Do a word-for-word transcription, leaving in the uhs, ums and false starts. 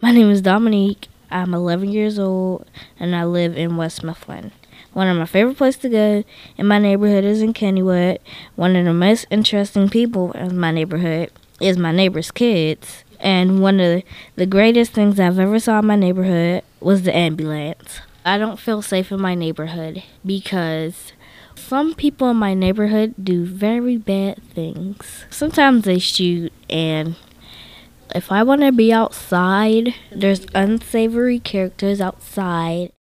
My name is Dominique. I'm eleven years old and I live in West Mifflin. One of my favorite places to go in my neighborhood is in Kennywood. One of the most interesting people in my neighborhood is my neighbor's kids. And one of the greatest things I've ever saw in my neighborhood was the ambulance. I don't feel safe in my neighborhood because some people in my neighborhood do very bad things. Sometimes they shoot, and if I want to be outside, there's unsavory characters outside.